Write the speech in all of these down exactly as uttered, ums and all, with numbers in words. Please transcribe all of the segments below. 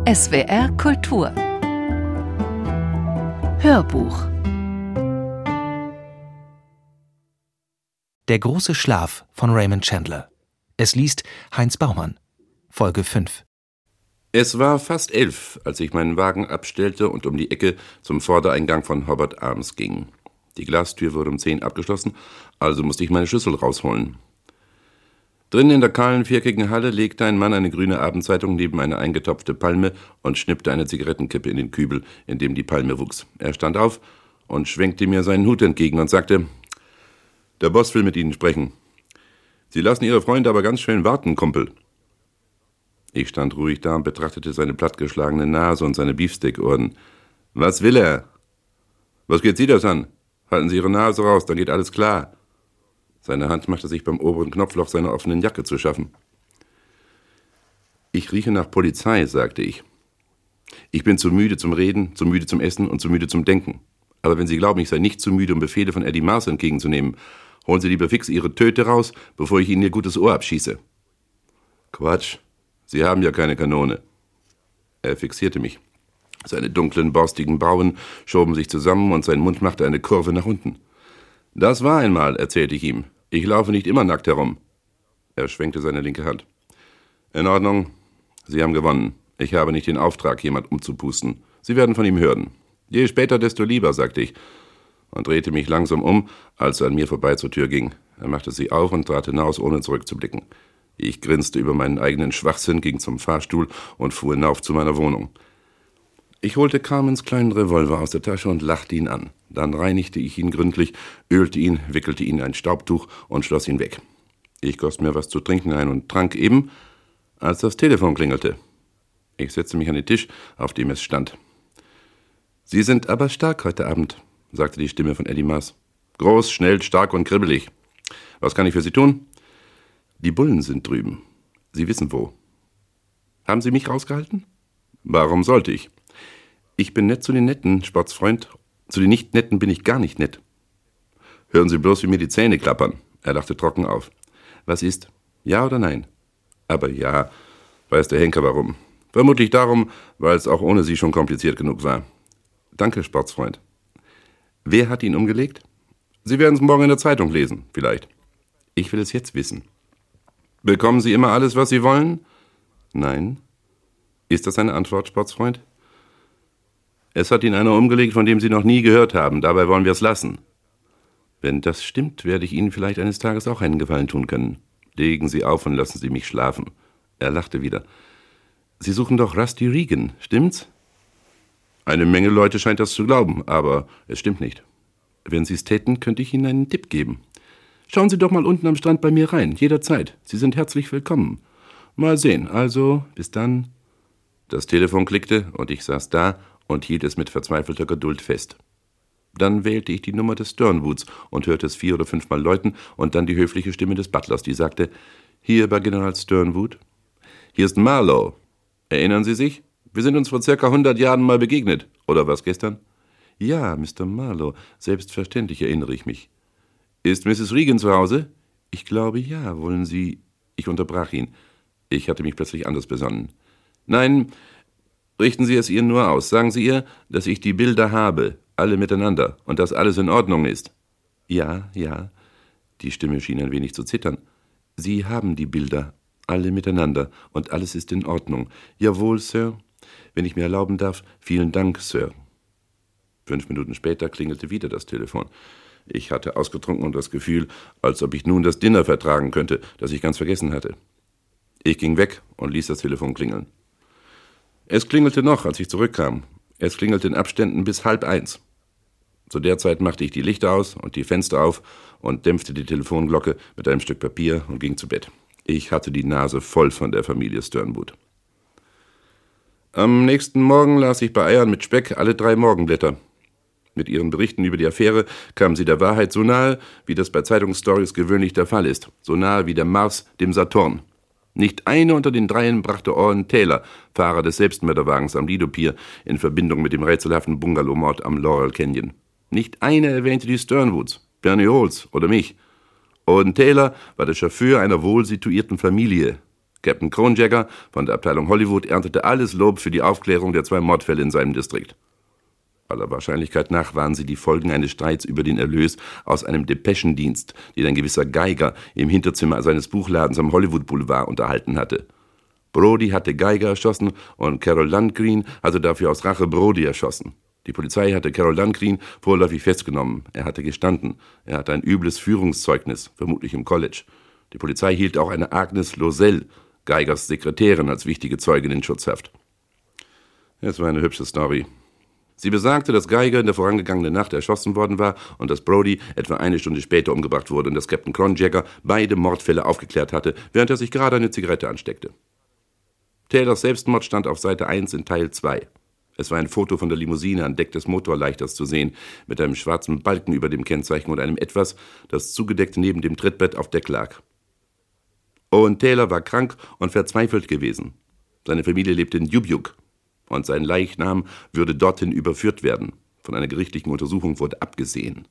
S W R Kultur Hörbuch. Der große Schlaf von Raymond Chandler. Es liest Heinz Baumann. Folge fünf. Es war fast elf, als ich meinen Wagen abstellte und um die Ecke zum Vordereingang von Hobart Arms ging. Die Glastür wurde um zehn abgeschlossen, also musste ich meine Schlüssel rausholen. Drinnen in der kahlen, viereckigen Halle legte ein Mann eine grüne Abendzeitung neben eine eingetopfte Palme und schnippte eine Zigarettenkippe in den Kübel, in dem die Palme wuchs. Er stand auf und schwenkte mir seinen Hut entgegen und sagte: »Der Boss will mit Ihnen sprechen. Sie lassen Ihre Freunde aber ganz schön warten, Kumpel.« Ich stand ruhig da und betrachtete seine plattgeschlagene Nase und seine Beefsteakohren. »Was will er?« »Was geht Sie das an? Halten Sie Ihre Nase raus, dann geht alles klar.« Seine Hand machte sich beim oberen Knopfloch seiner offenen Jacke zu schaffen. »Ich rieche nach Polizei«, sagte ich. »Ich bin zu müde zum Reden, zu müde zum Essen und zu müde zum Denken. Aber wenn Sie glauben, ich sei nicht zu müde, um Befehle von Eddie Mars entgegenzunehmen, holen Sie lieber fix Ihre Töte raus, bevor ich Ihnen Ihr gutes Ohr abschieße.« »Quatsch, Sie haben ja keine Kanone.« Er fixierte mich. Seine dunklen, borstigen Brauen schoben sich zusammen und sein Mund machte eine Kurve nach unten. »Das war einmal«, erzählte ich ihm. »Ich laufe nicht immer nackt herum.« Er schwenkte seine linke Hand. »In Ordnung. Sie haben gewonnen. Ich habe nicht den Auftrag, jemand umzupusten. Sie werden von ihm hören. Je später, desto lieber«, sagte ich und drehte mich langsam um, als er an mir vorbei zur Tür ging. Er machte sie auf und trat hinaus, ohne zurückzublicken. Ich grinste über meinen eigenen Schwachsinn, ging zum Fahrstuhl und fuhr hinauf zu meiner Wohnung. Ich holte Carmens kleinen Revolver aus der Tasche und lachte ihn an. Dann reinigte ich ihn gründlich, ölte ihn, wickelte ihn in ein Staubtuch und schloss ihn weg. Ich goss mir was zu trinken ein und trank eben, als das Telefon klingelte. Ich setzte mich an den Tisch, auf dem es stand. »Sie sind aber stark heute Abend«, sagte die Stimme von Eddie Mars. »Groß, schnell, stark und kribbelig. Was kann ich für Sie tun?« »Die Bullen sind drüben. Sie wissen wo.« »Haben Sie mich rausgehalten?« »Warum sollte ich?« »Ich bin nett zu den Netten, Sportsfreund. Zu den Nicht-Netten bin ich gar nicht nett.« »Hören Sie bloß, wie mir die Zähne klappern.« Er lachte trocken auf. »Was ist? Ja oder nein?« »Aber ja, weiß der Henker warum. Vermutlich darum, weil es auch ohne Sie schon kompliziert genug war.« »Danke, Sportsfreund.« »Wer hat ihn umgelegt?« »Sie werden es morgen in der Zeitung lesen, vielleicht.« »Ich will es jetzt wissen.« »Bekommen Sie immer alles, was Sie wollen?« »Nein.« »Ist das eine Antwort, Sportsfreund?« »Es hat ihn einer umgelegt, von dem Sie noch nie gehört haben. Dabei wollen wir es lassen.« »Wenn das stimmt, werde ich Ihnen vielleicht eines Tages auch einen Gefallen tun können. Legen Sie auf und lassen Sie mich schlafen.« Er lachte wieder. »Sie suchen doch Rusty Regan, stimmt's?« »Eine Menge Leute scheint das zu glauben, aber es stimmt nicht.« »Wenn Sie es täten, könnte ich Ihnen einen Tipp geben. Schauen Sie doch mal unten am Strand bei mir rein, jederzeit. Sie sind herzlich willkommen. Mal sehen, also, bis dann.« Das Telefon klickte und ich saß da und hielt es mit verzweifelter Geduld fest. Dann wählte ich die Nummer des Sternwoods und hörte es vier oder fünfmal läuten und dann die höfliche Stimme des Butlers, die sagte: »Hier bei General Sternwood. Hier ist Marlowe. Erinnern Sie sich? Wir sind uns vor circa hundert Jahren mal begegnet. Oder was gestern?« »Ja, Mister Marlowe, selbstverständlich erinnere ich mich.« »Ist Misses Regan zu Hause?« »Ich glaube, ja. Wollen Sie...« Ich unterbrach ihn. Ich hatte mich plötzlich anders besonnen. »Nein, richten Sie es ihr nur aus. Sagen Sie ihr, dass ich die Bilder habe, alle miteinander, und dass alles in Ordnung ist.« »Ja, ja.« Die Stimme schien ein wenig zu zittern. »Sie haben die Bilder, alle miteinander, und alles ist in Ordnung. Jawohl, Sir. Wenn ich mir erlauben darf, vielen Dank, Sir.« Fünf Minuten später klingelte wieder das Telefon. Ich hatte ausgetrunken und das Gefühl, als ob ich nun das Dinner vertragen könnte, das ich ganz vergessen hatte. Ich ging weg und ließ das Telefon klingeln. Es klingelte noch, als ich zurückkam. Es klingelte in Abständen bis halb eins. Zu der Zeit machte ich die Lichter aus und die Fenster auf und dämpfte die Telefonglocke mit einem Stück Papier und ging zu Bett. Ich hatte die Nase voll von der Familie Sternwood. Am nächsten Morgen las ich bei Eiern mit Speck alle drei Morgenblätter. Mit ihren Berichten über die Affäre kamen sie der Wahrheit so nahe, wie das bei Zeitungsstories gewöhnlich der Fall ist. So nahe wie der Mars dem Saturn. Nicht eine unter den dreien brachte Owen Taylor, Fahrer des Selbstmörderwagens am Lido Pier, in Verbindung mit dem rätselhaften Bungalowmord am Laurel Canyon. Nicht eine erwähnte die Sternwoods, Bernie Holes oder mich. Owen Taylor war der Chauffeur einer wohlsituierten Familie. Captain Kronjäger von der Abteilung Hollywood erntete alles Lob für die Aufklärung der zwei Mordfälle in seinem Distrikt. Aller Wahrscheinlichkeit nach waren sie die Folgen eines Streits über den Erlös aus einem Depeschendienst, den ein gewisser Geiger im Hinterzimmer seines Buchladens am Hollywood Boulevard unterhalten hatte. Brody hatte Geiger erschossen und Carol Landgreen hatte dafür aus Rache Brody erschossen. Die Polizei hatte Carol Landgreen vorläufig festgenommen. Er hatte gestanden. Er hatte ein übles Führungszeugnis, vermutlich im College. Die Polizei hielt auch eine Agnes Losell, Geigers Sekretärin, als wichtige Zeugin in Schutzhaft. Es war eine hübsche Story. Sie besagte, dass Geiger in der vorangegangenen Nacht erschossen worden war und dass Brody etwa eine Stunde später umgebracht wurde und dass Captain Kronjäger beide Mordfälle aufgeklärt hatte, während er sich gerade eine Zigarette ansteckte. Taylors Selbstmord stand auf Seite eins in Teil zwei. Es war ein Foto von der Limousine an Deck des Motorleichters zu sehen, mit einem schwarzen Balken über dem Kennzeichen und einem Etwas, das zugedeckt neben dem Trittbrett auf Deck lag. Owen Taylor war krank und verzweifelt gewesen. Seine Familie lebte in Dubuque und sein Leichnam würde dorthin überführt werden. Von einer gerichtlichen Untersuchung wurde abgesehen.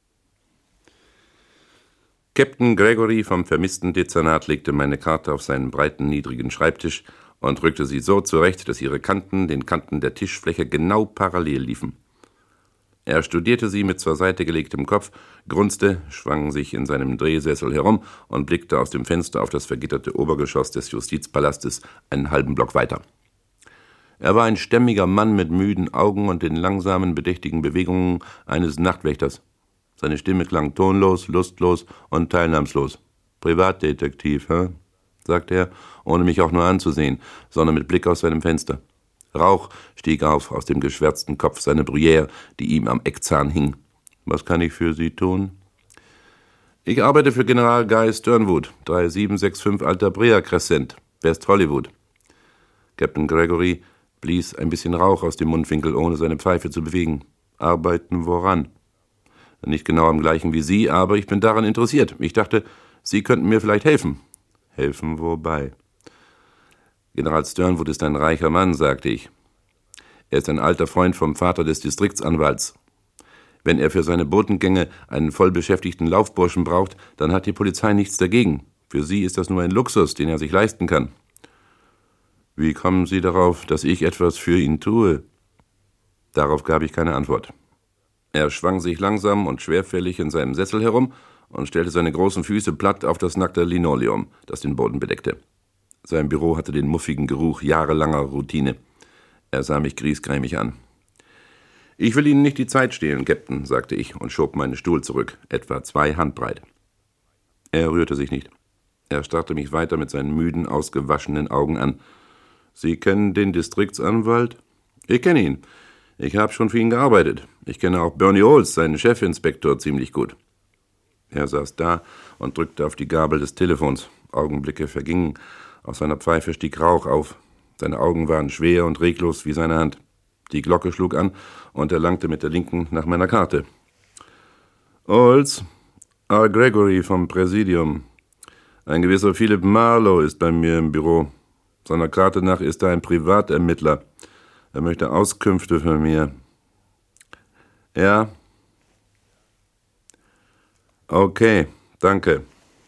Captain Gregory vom vermissten Dezernat legte meine Karte auf seinen breiten, niedrigen Schreibtisch und rückte sie so zurecht, dass ihre Kanten den Kanten der Tischfläche genau parallel liefen. Er studierte sie mit zur Seite gelegtem Kopf, grunzte, schwang sich in seinem Drehsessel herum und blickte aus dem Fenster auf das vergitterte Obergeschoss des Justizpalastes einen halben Block weiter. Er war ein stämmiger Mann mit müden Augen und den langsamen, bedächtigen Bewegungen eines Nachtwächters. Seine Stimme klang tonlos, lustlos und teilnahmslos. »Privatdetektiv, hä?« sagte er, ohne mich auch nur anzusehen, sondern mit Blick aus seinem Fenster. Rauch stieg auf aus dem geschwärzten Kopf seiner Bruyère, die ihm am Eckzahn hing. »Was kann ich für Sie tun?« »Ich arbeite für General Guy Sternwood, drei sieben sechs fünf Alta Brea Crescent, West Hollywood.« Captain Gregory blies ein bisschen Rauch aus dem Mundwinkel, ohne seine Pfeife zu bewegen. »Arbeiten woran?« »Nicht genau am gleichen wie Sie, aber ich bin daran interessiert. Ich dachte, Sie könnten mir vielleicht helfen.« »Helfen wobei?« »General Sternwood ist ein reicher Mann«, sagte ich. »Er ist ein alter Freund vom Vater des Distriktsanwalts. Wenn er für seine Botengänge einen vollbeschäftigten Laufburschen braucht, dann hat die Polizei nichts dagegen. Für Sie ist das nur ein Luxus, den er sich leisten kann.« »Wie kommen Sie darauf, dass ich etwas für ihn tue?« Darauf gab ich keine Antwort. Er schwang sich langsam und schwerfällig in seinem Sessel herum und stellte seine großen Füße platt auf das nackte Linoleum, das den Boden bedeckte. Sein Büro hatte den muffigen Geruch jahrelanger Routine. Er sah mich griesgrämig an. »Ich will Ihnen nicht die Zeit stehlen, Captain«, sagte ich und schob meinen Stuhl zurück, etwa zwei Handbreit. Er rührte sich nicht. Er starrte mich weiter mit seinen müden, ausgewaschenen Augen an. »Sie kennen den Distriktsanwalt?« »Ich kenne ihn. Ich habe schon für ihn gearbeitet. Ich kenne auch Bernie Olds, seinen Chefinspektor, ziemlich gut.« Er saß da und drückte auf die Gabel des Telefons. Augenblicke vergingen. Aus seiner Pfeife stieg Rauch auf. Seine Augen waren schwer und reglos wie seine Hand. Die Glocke schlug an und er langte mit der linken nach meiner Karte. »Olds, R. Gregory vom Präsidium. Ein gewisser Philip Marlowe ist bei mir im Büro. Seiner Karte nach ist er ein Privatermittler. Er möchte Auskünfte von mir.« »Ja.« »Okay, danke.«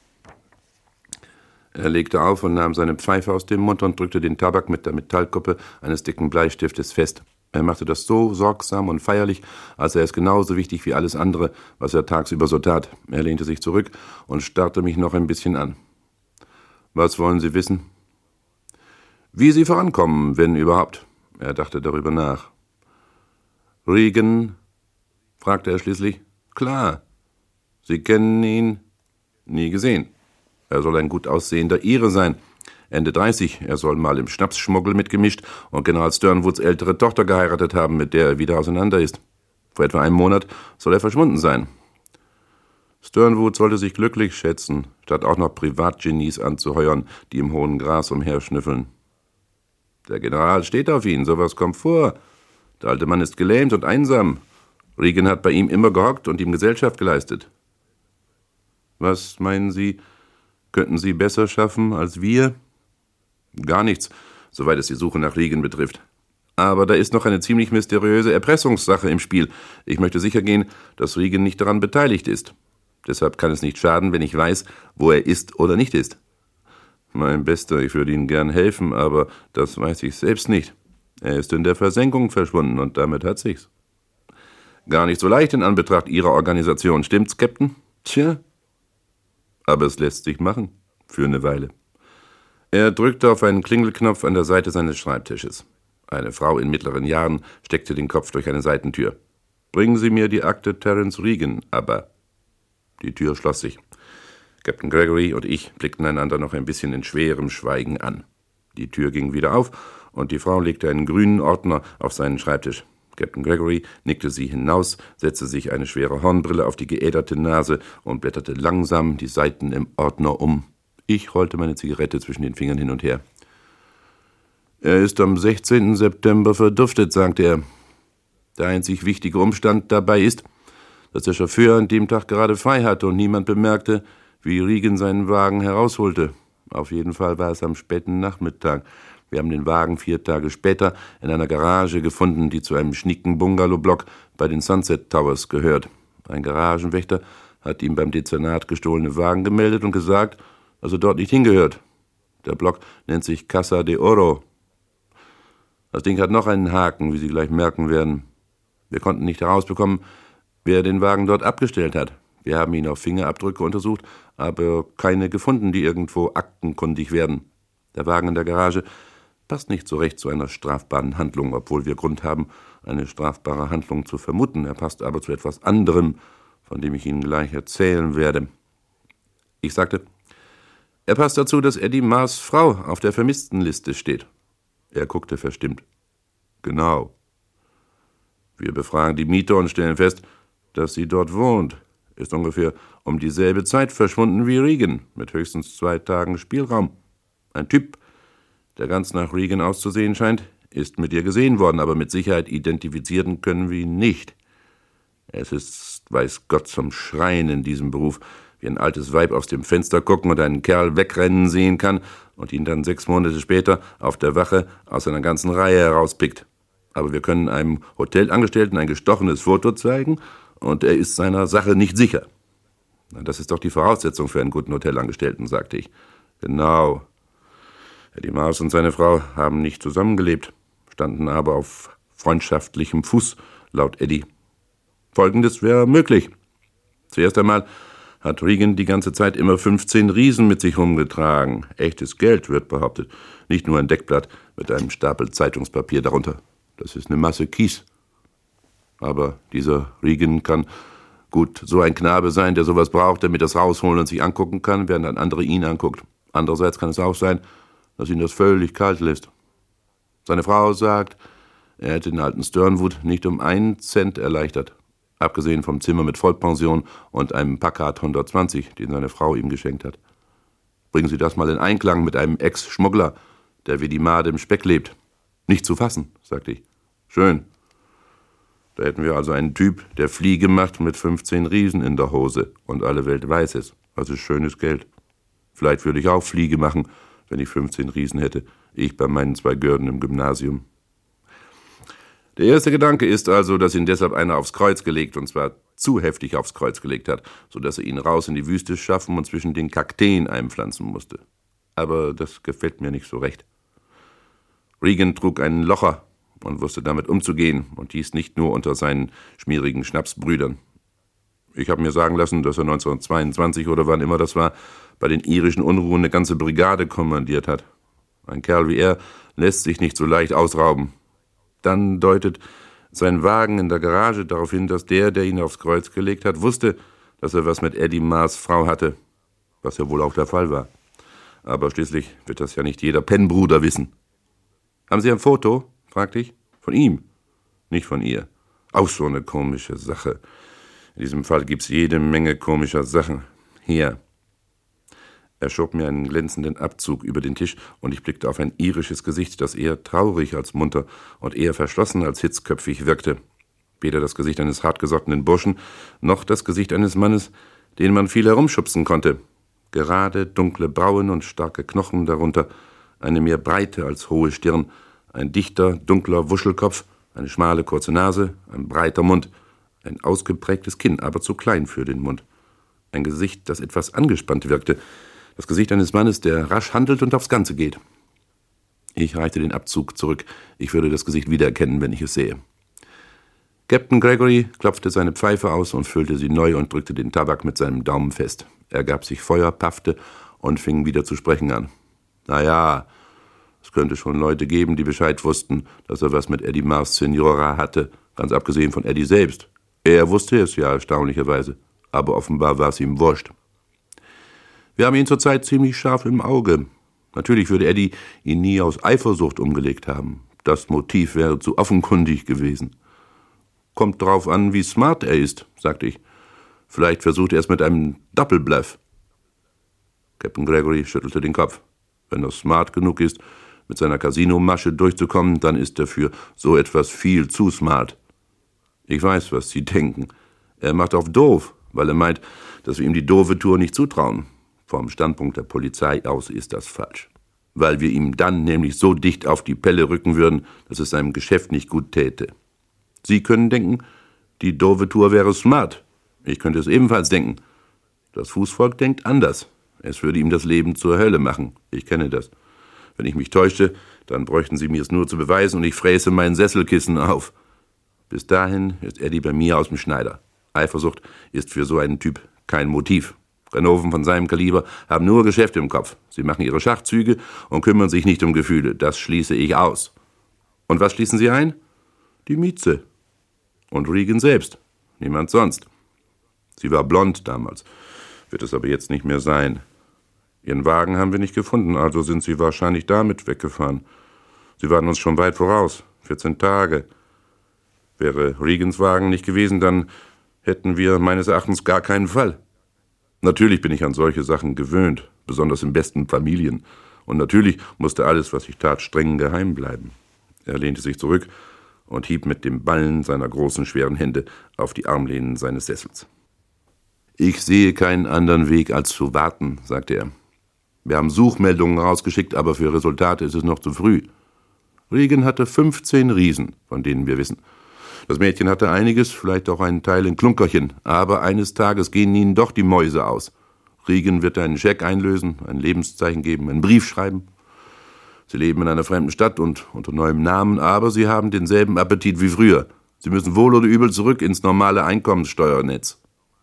Er legte auf und nahm seine Pfeife aus dem Mund und drückte den Tabak mit der Metallkuppe eines dicken Bleistiftes fest. Er machte das so sorgsam und feierlich, als sei es genauso wichtig wie alles andere, was er tagsüber so tat. Er lehnte sich zurück und starrte mich noch ein bisschen an. »Was wollen Sie wissen?« »Wie Sie vorankommen, wenn überhaupt.« Er dachte darüber nach. »Regan?« fragte er schließlich. »Klar. Sie kennen ihn?« »Nie gesehen. Er soll ein gut aussehender Ire sein. Ende dreißig, er soll mal im Schnapsschmuggel mitgemischt und General Sternwoods ältere Tochter geheiratet haben, mit der er wieder auseinander ist. Vor etwa einem Monat soll er verschwunden sein. Sternwood sollte sich glücklich schätzen, statt auch noch Privatgenies anzuheuern, die im hohen Gras umherschnüffeln. Der General steht auf ihn, sowas kommt vor. Der alte Mann ist gelähmt und einsam. Regan hat bei ihm immer gehockt und ihm Gesellschaft geleistet. Was meinen Sie, könnten Sie besser schaffen als wir? Gar nichts, soweit es die Suche nach Regan betrifft. Aber da ist noch eine ziemlich mysteriöse Erpressungssache im Spiel. Ich möchte sicher gehen, dass Regan nicht daran beteiligt ist. Deshalb kann es nicht schaden, wenn ich weiß, wo er ist oder nicht ist. Mein Bester, ich würde Ihnen gern helfen, aber das weiß ich selbst nicht. Er ist in der Versenkung verschwunden und damit hat sich's. Gar nicht so leicht in Anbetracht Ihrer Organisation, stimmt's, Captain? Tja. Aber es lässt sich machen. Für eine Weile. Er drückte auf einen Klingelknopf an der Seite seines Schreibtisches. Eine Frau in mittleren Jahren steckte den Kopf durch eine Seitentür. »Bringen Sie mir die Akte Terence Regan, aber...« Die Tür schloss sich. Captain Gregory und ich blickten einander noch ein bisschen in schwerem Schweigen an. Die Tür ging wieder auf und die Frau legte einen grünen Ordner auf seinen Schreibtisch. Captain Gregory nickte sie hinaus, setzte sich eine schwere Hornbrille auf die geäderte Nase und blätterte langsam die Seiten im Ordner um. Ich rollte meine Zigarette zwischen den Fingern hin und her. »Er ist am sechzehnten September verduftet«, sagte er. »Der einzig wichtige Umstand dabei ist, dass der Chauffeur an dem Tag gerade frei hatte und niemand bemerkte, wie Regan seinen Wagen herausholte. Auf jeden Fall war es am späten Nachmittag. Wir haben den Wagen vier Tage später in einer Garage gefunden, die zu einem schnieken Bungalowblock bei den Sunset Towers gehört. Ein Garagenwächter hat ihm beim Dezernat gestohlene Wagen gemeldet und gesagt, dass er dort nicht hingehört. Der Block nennt sich Casa de Oro. Das Ding hat noch einen Haken, wie Sie gleich merken werden. Wir konnten nicht herausbekommen, wer den Wagen dort abgestellt hat. Wir haben ihn auf Fingerabdrücke untersucht, aber keine gefunden, die irgendwo aktenkundig werden. Der Wagen in der Garage passt nicht so recht zu einer strafbaren Handlung, obwohl wir Grund haben, eine strafbare Handlung zu vermuten. Er passt aber zu etwas anderem, von dem ich Ihnen gleich erzählen werde. Ich sagte, er passt dazu, dass Eddie Mars' Frau auf der Vermisstenliste steht. Er guckte verstimmt. Genau. Wir befragen die Mieter und stellen fest, dass sie dort wohnt. Ist ungefähr um dieselbe Zeit verschwunden wie Regan, mit höchstens zwei Tagen Spielraum. Ein Typ, der ganz nach Regan auszusehen scheint, ist mit ihr gesehen worden, aber mit Sicherheit identifizieren können wir ihn nicht. Es ist, weiß Gott, zum Schreien in diesem Beruf, wie ein altes Weib aus dem Fenster gucken und einen Kerl wegrennen sehen kann und ihn dann sechs Monate später auf der Wache aus einer ganzen Reihe herauspickt. Aber wir können einem Hotelangestellten ein gestochenes Foto zeigen und er ist seiner Sache nicht sicher. Das ist doch die Voraussetzung für einen guten Hotelangestellten, sagte ich. Genau. Eddie Mars und seine Frau haben nicht zusammengelebt, standen aber auf freundschaftlichem Fuß, laut Eddie. Folgendes wäre möglich. Zuerst einmal hat Regan die ganze Zeit immer fünfzehn Riesen mit sich rumgetragen. Echtes Geld, wird behauptet. Nicht nur ein Deckblatt mit einem Stapel Zeitungspapier darunter. Das ist eine Masse Kies. Aber dieser Regan kann gut so ein Knabe sein, der sowas braucht, damit er es rausholen und sich angucken kann, während ein anderer ihn anguckt. Andererseits kann es auch sein, dass ihn das völlig kalt lässt. Seine Frau sagt, er hätte den alten Sternwood nicht um einen Cent erleichtert. Abgesehen vom Zimmer mit Vollpension und einem Packard hundertzwanzig, den seine Frau ihm geschenkt hat. Bringen Sie das mal in Einklang mit einem Ex-Schmuggler, der wie die Made im Speck lebt. Nicht zu fassen, sagte ich. Schön. Da hätten wir also einen Typ, der Fliege macht mit fünfzehn Riesen in der Hose und alle Welt weiß es. Das ist schönes Geld. Vielleicht würde ich auch Fliege machen, wenn ich fünfzehn Riesen hätte. Ich bei meinen zwei Gürden im Gymnasium. Der erste Gedanke ist also, dass ihn deshalb einer aufs Kreuz gelegt, und zwar zu heftig aufs Kreuz gelegt hat, sodass er ihn raus in die Wüste schaffen und zwischen den Kakteen einpflanzen musste. Aber das gefällt mir nicht so recht. Regan trug einen Locher und wusste damit umzugehen, und dies nicht nur unter seinen schmierigen Schnapsbrüdern. Ich habe mir sagen lassen, dass er neunzehnhundertzweiundzwanzig oder wann immer das war, bei den irischen Unruhen eine ganze Brigade kommandiert hat. Ein Kerl wie er lässt sich nicht so leicht ausrauben. Dann deutet sein Wagen in der Garage darauf hin, dass der, der ihn aufs Kreuz gelegt hat, wusste, dass er was mit Eddie Mars' Frau hatte, was ja wohl auch der Fall war. Aber schließlich wird das ja nicht jeder Pennbruder wissen. »Haben Sie ein Foto?« fragte ich. »Von ihm, nicht von ihr. Auch so eine komische Sache. In diesem Fall gibt's jede Menge komischer Sachen. Hier.« Er schob mir einen glänzenden Abzug über den Tisch und ich blickte auf ein irisches Gesicht, das eher traurig als munter und eher verschlossen als hitzköpfig wirkte. Weder das Gesicht eines hartgesottenen Burschen, noch das Gesicht eines Mannes, den man viel herumschubsen konnte. Gerade, dunkle Brauen und starke Knochen darunter, eine mehr breite als hohe Stirn, ein dichter, dunkler Wuschelkopf, eine schmale, kurze Nase, ein breiter Mund, ein ausgeprägtes Kinn, aber zu klein für den Mund. Ein Gesicht, das etwas angespannt wirkte, Das Gesicht eines Mannes, der rasch handelt und aufs Ganze geht. Ich reichte den Abzug zurück. Ich würde das Gesicht wiedererkennen, wenn ich es sehe. Captain Gregory klopfte seine Pfeife aus und füllte sie neu und drückte den Tabak mit seinem Daumen fest. Er gab sich Feuer, paffte und fing wieder zu sprechen an. Na ja, es könnte schon Leute geben, die Bescheid wussten, dass er was mit Eddie Mars Senora hatte, ganz abgesehen von Eddie selbst. Er wusste es ja erstaunlicherweise, aber offenbar war es ihm wurscht. Wir haben ihn zurzeit ziemlich scharf im Auge. Natürlich würde Eddie ihn nie aus Eifersucht umgelegt haben. Das Motiv wäre zu offenkundig gewesen. Kommt drauf an, wie smart er ist, sagte ich. Vielleicht versucht er es mit einem Doppelbluff. Captain Gregory schüttelte den Kopf. Wenn er smart genug ist, mit seiner Casino-Masche durchzukommen, dann ist er für so etwas viel zu smart. Ich weiß, was Sie denken. Er macht auf doof, weil er meint, dass wir ihm die doofe Tour nicht zutrauen. Vom Standpunkt der Polizei aus ist das falsch. Weil wir ihm dann nämlich so dicht auf die Pelle rücken würden, dass es seinem Geschäft nicht gut täte. Sie können denken, die doofe Tour wäre smart. Ich könnte es ebenfalls denken. Das Fußvolk denkt anders. Es würde ihm das Leben zur Hölle machen. Ich kenne das. Wenn ich mich täuschte, dann bräuchten Sie mir es nur zu beweisen und ich fräße mein Sesselkissen auf. Bis dahin ist Eddie bei mir aus dem Schneider. Eifersucht ist für so einen Typ kein Motiv. Ganoven von seinem Kaliber haben nur Geschäfte im Kopf. Sie machen ihre Schachzüge und kümmern sich nicht um Gefühle. Das schließe ich aus. Und was schließen Sie ein? Die Mieze. Und Regan selbst. Niemand sonst. Sie war blond damals, wird es aber jetzt nicht mehr sein. Ihren Wagen haben wir nicht gefunden, also sind Sie wahrscheinlich damit weggefahren. Sie waren uns schon weit voraus, vierzehn Tage. Wäre Regans Wagen nicht gewesen, dann hätten wir meines Erachtens gar keinen Fall. Natürlich bin ich an solche Sachen gewöhnt, besonders in besten Familien. Und natürlich musste alles, was ich tat, streng geheim bleiben. Er lehnte sich zurück und hieb mit dem Ballen seiner großen, schweren Hände auf die Armlehnen seines Sessels. »Ich sehe keinen anderen Weg, als zu warten«, sagte er. »Wir haben Suchmeldungen rausgeschickt, aber für Resultate ist es noch zu früh. Regan hatte fünfzehn Riesen, von denen wir wissen. Das Mädchen hatte einiges, vielleicht auch einen Teil in Klunkerchen, aber eines Tages gehen ihnen doch die Mäuse aus. Regan wird einen Scheck einlösen, ein Lebenszeichen geben, einen Brief schreiben. Sie leben in einer fremden Stadt und unter neuem Namen, aber sie haben denselben Appetit wie früher. Sie müssen wohl oder übel zurück ins normale Einkommenssteuernetz.«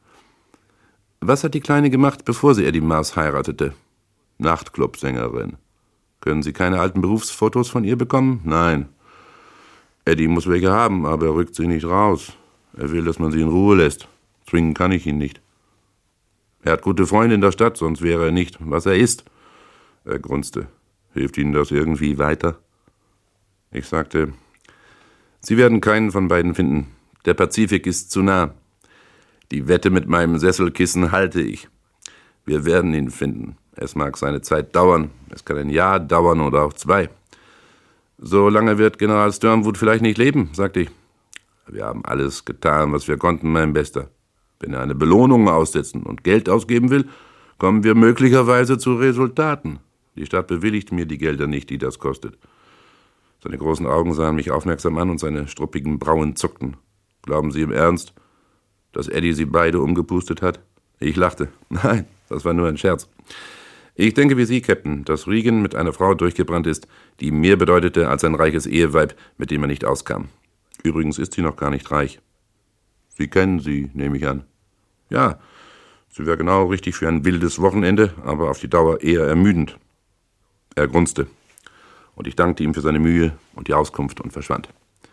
Was hat die Kleine gemacht, bevor sie Eddie Mars heiratete? Nachtclubsängerin. Können Sie keine alten Berufsfotos von ihr bekommen? Nein. Eddie muss welche haben, aber er rückt sie nicht raus. Er will, dass man sie in Ruhe lässt. Zwingen kann ich ihn nicht. Er hat gute Freunde in der Stadt, sonst wäre er nicht, was er ist. Er grunzte. Hilft Ihnen das irgendwie weiter? Ich sagte, Sie werden keinen von beiden finden. Der Pazifik ist zu nah. Die Wette mit meinem Sesselkissen halte ich. Wir werden ihn finden. Es mag seine Zeit dauern. Es kann ein Jahr dauern oder auch zwei. So lange wird General Sternwood vielleicht nicht leben, sagte ich. Wir haben alles getan, was wir konnten, mein Bester. Wenn er eine Belohnung aussetzen und Geld ausgeben will, kommen wir möglicherweise zu Resultaten. Die Stadt bewilligt mir die Gelder nicht, die das kostet. Seine großen Augen sahen mich aufmerksam an und seine struppigen Brauen zuckten. Glauben Sie im Ernst, dass Eddie sie beide umgepustet hat? Ich lachte. Nein, das war nur ein Scherz. Ich denke wie Sie, Captain, dass Regan mit einer Frau durchgebrannt ist, die ihm mehr bedeutete als ein reiches Eheweib, mit dem er nicht auskam. Übrigens ist sie noch gar nicht reich. Sie kennen sie, nehme ich an. Ja, sie wäre genau richtig für ein wildes Wochenende, aber auf die Dauer eher ermüdend. Er grunzte, und ich dankte ihm für seine Mühe und die Auskunft und verschwand.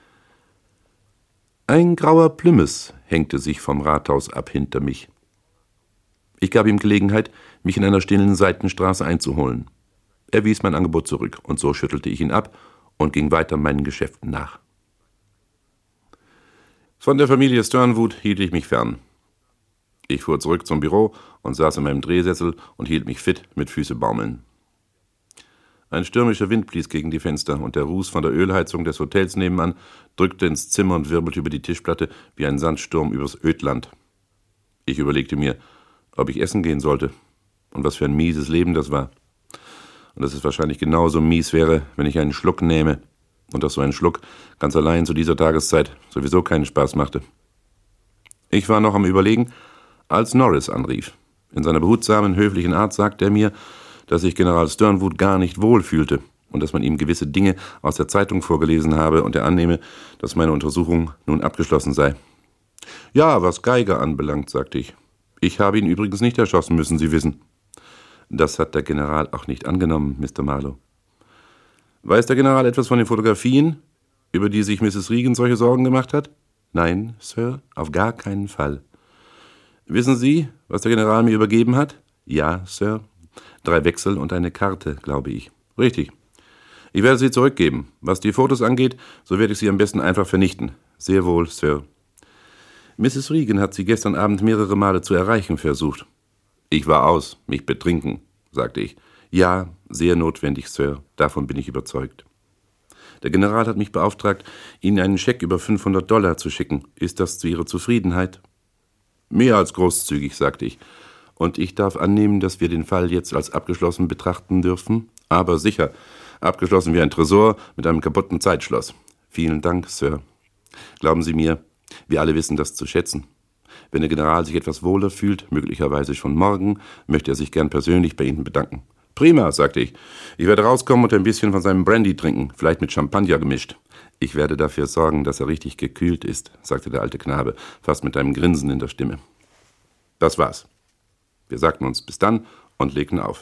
Ein grauer Plymouth hängte sich vom Rathaus ab hinter mich. Ich gab ihm Gelegenheit, mich in einer stillen Seitenstraße einzuholen. Er wies mein Angebot zurück, und so schüttelte ich ihn ab und ging weiter meinen Geschäften nach. Von der Familie Sternwood hielt ich mich fern. Ich fuhr zurück zum Büro und saß in meinem Drehsessel und hielt mich fit mit Füßebaumeln. Ein stürmischer Wind blies gegen die Fenster, und der Ruß von der Ölheizung des Hotels nebenan drückte ins Zimmer und wirbelte über die Tischplatte wie ein Sandsturm übers Ödland. Ich überlegte mir, ob ich essen gehen sollte und was für ein mieses Leben das war. Und dass es wahrscheinlich genauso mies wäre, wenn ich einen Schluck nähme und dass so ein Schluck ganz allein zu dieser Tageszeit sowieso keinen Spaß machte. Ich war noch am Überlegen, als Norris anrief. In seiner behutsamen, höflichen Art sagte er mir, dass sich General Sternwood gar nicht wohl fühlte und dass man ihm gewisse Dinge aus der Zeitung vorgelesen habe und er annehme, dass meine Untersuchung nun abgeschlossen sei. »Ja, was Geiger anbelangt«, sagte ich. »Ich habe ihn übrigens nicht erschossen, müssen Sie wissen.« »Das hat der General auch nicht angenommen, Mister Marlowe.« »Weiß der General etwas von den Fotografien, über die sich Misses Regan solche Sorgen gemacht hat?« »Nein, Sir, auf gar keinen Fall.« »Wissen Sie, was der General mir übergeben hat?« »Ja, Sir. Drei Wechsel und eine Karte, glaube ich.« »Richtig. Ich werde sie zurückgeben. Was die Fotos angeht, so werde ich sie am besten einfach vernichten.« »Sehr wohl, Sir.« »Misses Regan hat Sie gestern Abend mehrere Male zu erreichen versucht.« »Ich war aus, mich betrinken«, sagte ich. »Ja, sehr notwendig, Sir. Davon bin ich überzeugt.« »Der General hat mich beauftragt, Ihnen einen Scheck über fünfhundert Dollar zu schicken. Ist das zu Ihrer Zufriedenheit?« »Mehr als großzügig«, sagte ich. »Und ich darf annehmen, dass wir den Fall jetzt als abgeschlossen betrachten dürfen?« »Aber sicher. Abgeschlossen wie ein Tresor mit einem kaputten Zeitschloss.« »Vielen Dank, Sir. Glauben Sie mir, wir alle wissen das zu schätzen. Wenn der General sich etwas wohler fühlt, möglicherweise schon morgen, möchte er sich gern persönlich bei Ihnen bedanken.« »Prima«, sagte ich. »Ich werde rauskommen und ein bisschen von seinem Brandy trinken, vielleicht mit Champagner gemischt.« »Ich werde dafür sorgen, dass er richtig gekühlt ist«, sagte der alte Knabe, fast mit einem Grinsen in der Stimme. Das war's. Wir sagten uns bis dann und legten auf.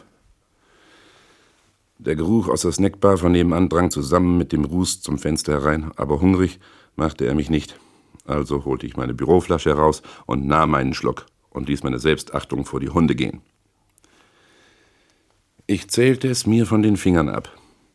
Der Geruch aus der Snackbar von nebenan drang zusammen mit dem Ruß zum Fenster herein, aber hungrig machte er mich nicht. Also holte ich meine Büroflasche heraus und nahm einen Schluck und ließ meine Selbstachtung vor die Hunde gehen. Ich zählte es mir von den Fingern ab.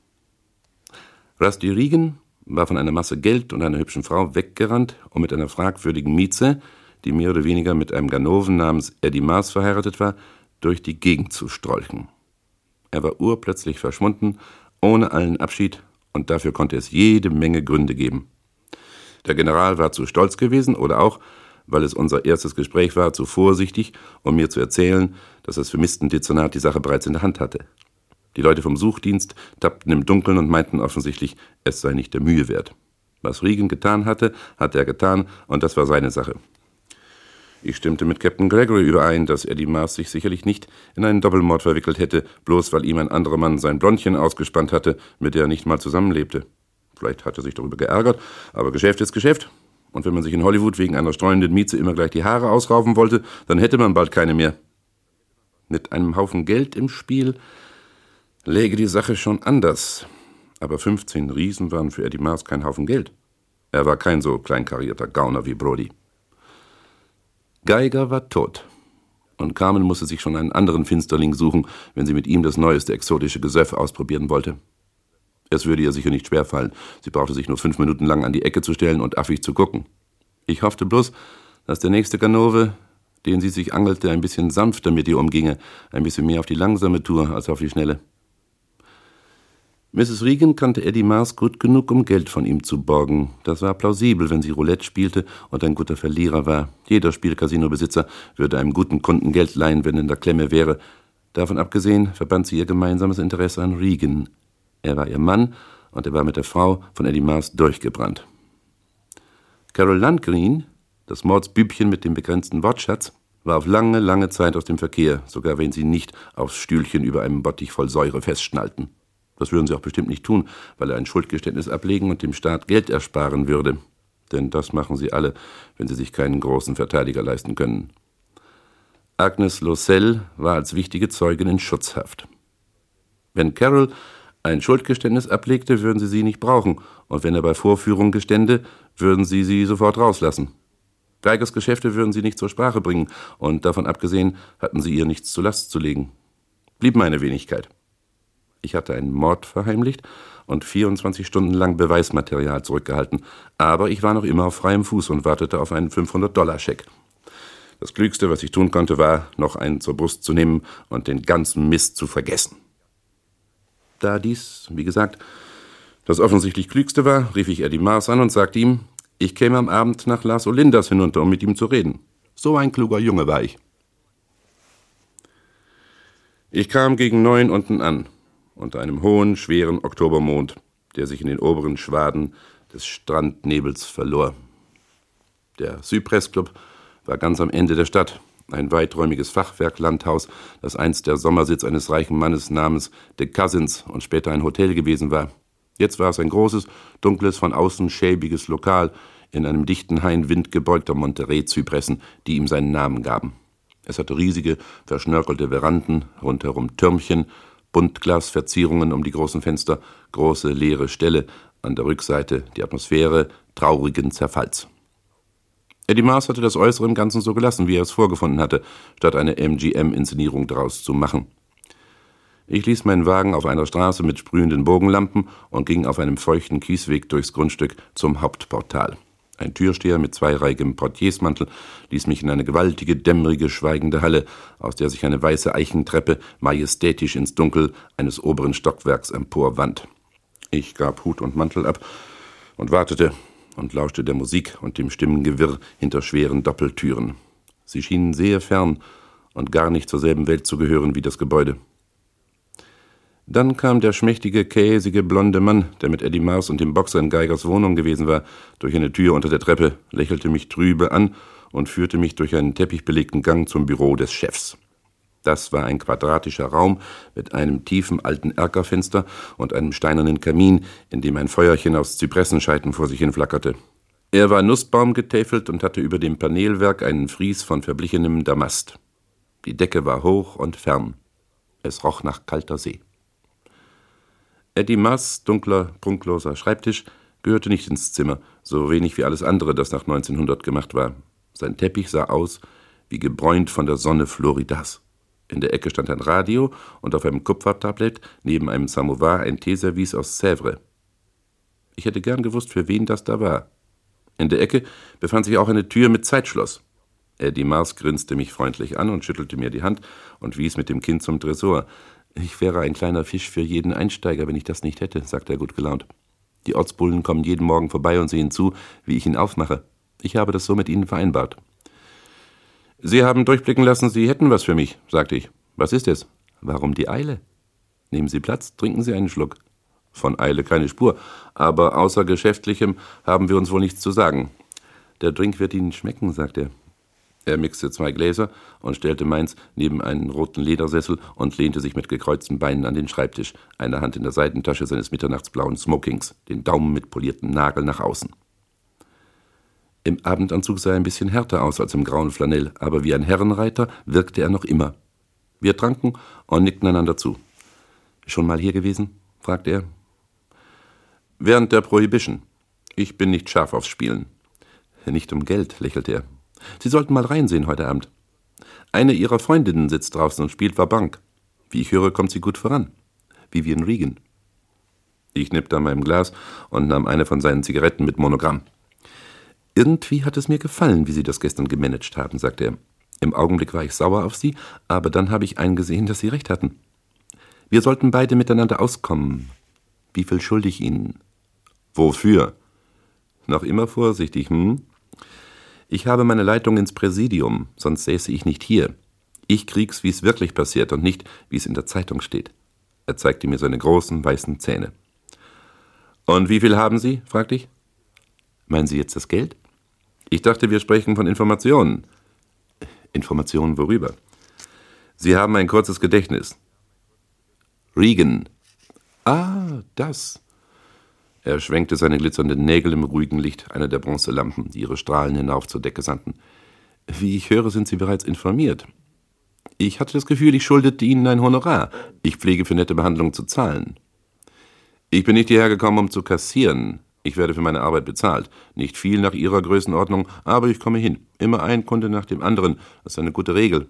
Rusty Regan war von einer Masse Geld und einer hübschen Frau weggerannt, um mit einer fragwürdigen Mieze, die mehr oder weniger mit einem Ganoven namens Eddie Mars verheiratet war, durch die Gegend zu strolchen. Er war urplötzlich verschwunden, ohne allen Abschied, und dafür konnte es jede Menge Gründe geben. Der General war zu stolz gewesen oder auch, weil es unser erstes Gespräch war, zu vorsichtig, um mir zu erzählen, dass das Vermisstendezernat die Sache bereits in der Hand hatte. Die Leute vom Suchdienst tappten im Dunkeln und meinten offensichtlich, es sei nicht der Mühe wert. Was Regan getan hatte, hatte er getan, und das war seine Sache. Ich stimmte mit Captain Gregory überein, dass Eddie Mars sich sicherlich nicht in einen Doppelmord verwickelt hätte, bloß weil ihm ein anderer Mann sein Blondchen ausgespannt hatte, mit der er nicht mal zusammenlebte. Vielleicht hat er sich darüber geärgert, aber Geschäft ist Geschäft. Und wenn man sich in Hollywood wegen einer streunenden Mieze immer gleich die Haare ausraufen wollte, dann hätte man bald keine mehr. Mit einem Haufen Geld im Spiel läge die Sache schon anders. Aber fünfzehn Riesen waren für Eddie Mars kein Haufen Geld. Er war kein so kleinkarierter Gauner wie Brody. Geiger war tot. Und Carmen musste sich schon einen anderen Finsterling suchen, wenn sie mit ihm das neueste exotische Gesöff ausprobieren wollte. Es würde ihr sicher nicht schwerfallen. Sie brauchte sich nur fünf Minuten lang an die Ecke zu stellen und affig zu gucken. Ich hoffte bloß, dass der nächste Ganove, den sie sich angelte, ein bisschen sanfter mit ihr umginge, ein bisschen mehr auf die langsame Tour als auf die schnelle. Misses Regan kannte Eddie Mars gut genug, um Geld von ihm zu borgen. Das war plausibel, wenn sie Roulette spielte und ein guter Verlierer war. Jeder Spielcasino-Besitzer würde einem guten Kunden Geld leihen, wenn er in der Klemme wäre. Davon abgesehen verband sie ihr gemeinsames Interesse an Regan. Er war ihr Mann und er war mit der Frau von Eddie Mars durchgebrannt. Carol Landgreen, das Mordsbübchen mit dem begrenzten Wortschatz, war auf lange, lange Zeit aus dem Verkehr, sogar wenn sie nicht aufs Stühlchen über einem Bottich voll Säure festschnallten. Das würden sie auch bestimmt nicht tun, weil er ein Schuldgeständnis ablegen und dem Staat Geld ersparen würde. Denn das machen sie alle, wenn sie sich keinen großen Verteidiger leisten können. Agnes Losell war als wichtige Zeugin in Schutzhaft. Wenn Carol ein Schuldgeständnis ablegte, würden sie sie nicht brauchen, und wenn er bei Vorführung gestände, würden sie sie sofort rauslassen. Geigers Geschäfte würden sie nicht zur Sprache bringen, und davon abgesehen hatten sie ihr nichts zur Last zu legen. Blieb meine Wenigkeit. Ich hatte einen Mord verheimlicht und vierundzwanzig Stunden lang Beweismaterial zurückgehalten, aber ich war noch immer auf freiem Fuß und wartete auf einen fünfhundert-Dollar-Scheck. Das Klügste, was ich tun konnte, war, noch einen zur Brust zu nehmen und den ganzen Mist zu vergessen. Da dies, wie gesagt, das offensichtlich Klügste war, rief ich Eddie Mars an und sagte ihm, ich käme am Abend nach Las Olindas hinunter, um mit ihm zu reden. So ein kluger Junge war ich. Ich kam gegen neun unten an, unter einem hohen, schweren Oktobermond, der sich in den oberen Schwaden des Strandnebels verlor. Der Cypress Club war ganz am Ende der Stadt, ein weiträumiges Fachwerklandhaus, das einst der Sommersitz eines reichen Mannes namens de Cousins und später ein Hotel gewesen war. Jetzt war es ein großes, dunkles, von außen schäbiges Lokal in einem dichten Hain windgebeugter Monterey-Zypressen, die ihm seinen Namen gaben. Es hatte riesige, verschnörkelte Veranden, rundherum Türmchen, Buntglasverzierungen um die großen Fenster, große leere Ställe, an der Rückseite die Atmosphäre traurigen Zerfalls. Eddie Mars hatte das Äußere im Ganzen so gelassen, wie er es vorgefunden hatte, statt eine M G M-Inszenierung daraus zu machen. Ich ließ meinen Wagen auf einer Straße mit sprühenden Bogenlampen und ging auf einem feuchten Kiesweg durchs Grundstück zum Hauptportal. Ein Türsteher mit zweireihigem Portiersmantel ließ mich in eine gewaltige, dämmerige, schweigende Halle, aus der sich eine weiße Eichentreppe majestätisch ins Dunkel eines oberen Stockwerks emporwand. Ich gab Hut und Mantel ab und wartete und lauschte der Musik und dem Stimmengewirr hinter schweren Doppeltüren. Sie schienen sehr fern und gar nicht zur selben Welt zu gehören wie das Gebäude. Dann kam der schmächtige, käsige, blonde Mann, der mit Eddie Mars und dem Boxer in Geigers Wohnung gewesen war, durch eine Tür unter der Treppe, lächelte mich trübe an und führte mich durch einen teppichbelegten Gang zum Büro des Chefs. Das war ein quadratischer Raum mit einem tiefen alten Erkerfenster und einem steinernen Kamin, in dem ein Feuerchen aus Zypressenscheiten vor sich hin flackerte. Er war nussbaumgetäfelt und hatte über dem Paneelwerk einen Fries von verblichenem Damast. Die Decke war hoch und fern. Es roch nach kalter See. Eddie Mars' dunkler, prunkloser Schreibtisch gehörte nicht ins Zimmer, so wenig wie alles andere, das nach neunzehnhundert gemacht war. Sein Teppich sah aus wie gebräunt von der Sonne Floridas. In der Ecke stand ein Radio und auf einem Kupfertablett neben einem Samovar ein Teeservice aus Sèvres. Ich hätte gern gewusst, für wen das da war. In der Ecke befand sich auch eine Tür mit Zeitschloss. Eddie Mars grinste mich freundlich an und schüttelte mir die Hand und wies mit dem Kinn zum Tresor. »Ich wäre ein kleiner Fisch für jeden Einsteiger, wenn ich das nicht hätte«, sagte er gut gelaunt. »Die Ortsbullen kommen jeden Morgen vorbei und sehen zu, wie ich ihn aufmache. Ich habe das so mit ihnen vereinbart.« »Sie haben durchblicken lassen, Sie hätten was für mich«, sagte ich. »Was ist es?« »Warum die Eile?« »Nehmen Sie Platz, trinken Sie einen Schluck.« »Von Eile keine Spur, aber außer Geschäftlichem haben wir uns wohl nichts zu sagen.« »Der Drink wird Ihnen schmecken«, sagte er. Er mixte zwei Gläser und stellte meins neben einen roten Ledersessel und lehnte sich mit gekreuzten Beinen an den Schreibtisch, eine Hand in der Seitentasche seines mitternachtsblauen Smokings, den Daumen mit poliertem Nagel nach außen. Im Abendanzug sah er ein bisschen härter aus als im grauen Flanell, aber wie ein Herrenreiter wirkte er noch immer. Wir tranken und nickten einander zu. »Schon mal hier gewesen?« fragte er. »Während der Prohibition. Ich bin nicht scharf aufs Spielen.« »Nicht um Geld«, lächelte er. »Sie sollten mal reinsehen heute Abend. Eine Ihrer Freundinnen sitzt draußen und spielt Vabank. Wie ich höre, kommt sie gut voran. Vivian Regan.« Ich nippte an meinem Glas und nahm eine von seinen Zigaretten mit Monogramm. »Irgendwie hat es mir gefallen, wie Sie das gestern gemanagt haben«, sagte er. »Im Augenblick war ich sauer auf Sie, aber dann habe ich eingesehen, dass Sie recht hatten. Wir sollten beide miteinander auskommen. Wie viel schulde ich Ihnen?« »Wofür?« »Noch immer vorsichtig, hm?« »Ich habe meine Leitung ins Präsidium, sonst säße ich nicht hier. Ich krieg's, wie es wirklich passiert und nicht, wie es in der Zeitung steht.« Er zeigte mir seine großen, weißen Zähne. »Und wie viel haben Sie?« fragte ich. »Meinen Sie jetzt das Geld?« »Ich dachte, wir sprechen von Informationen.« »Informationen worüber?« »Sie haben ein kurzes Gedächtnis.« »Regan.« »Ah, das.« Er schwenkte seine glitzernden Nägel im ruhigen Licht einer der Bronzelampen, die ihre Strahlen hinauf zur Decke sandten. »Wie ich höre, sind Sie bereits informiert. Ich hatte das Gefühl, ich schuldete Ihnen ein Honorar. Ich pflege für nette Behandlung zu zahlen.« »Ich bin nicht hierher gekommen, um zu kassieren. Ich werde für meine Arbeit bezahlt. Nicht viel nach Ihrer Größenordnung, aber ich komme hin. Immer ein Kunde nach dem anderen. Das ist eine gute Regel.«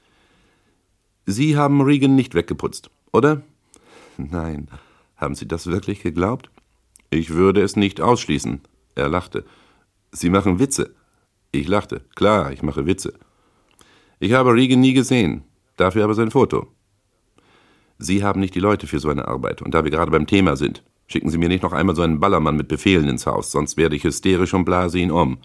»Sie haben Regan nicht weggeputzt, oder?« »Nein. Haben Sie das wirklich geglaubt?« »Ich würde es nicht ausschließen.« Er lachte. »Sie machen Witze.« Ich lachte. »Klar, ich mache Witze.« »Ich habe Regan nie gesehen. Dafür aber sein Foto.« »Sie haben nicht die Leute für so eine Arbeit. Und da wir gerade beim Thema sind, schicken Sie mir nicht noch einmal so einen Ballermann mit Befehlen ins Haus, sonst werde ich hysterisch und blase ihn um.«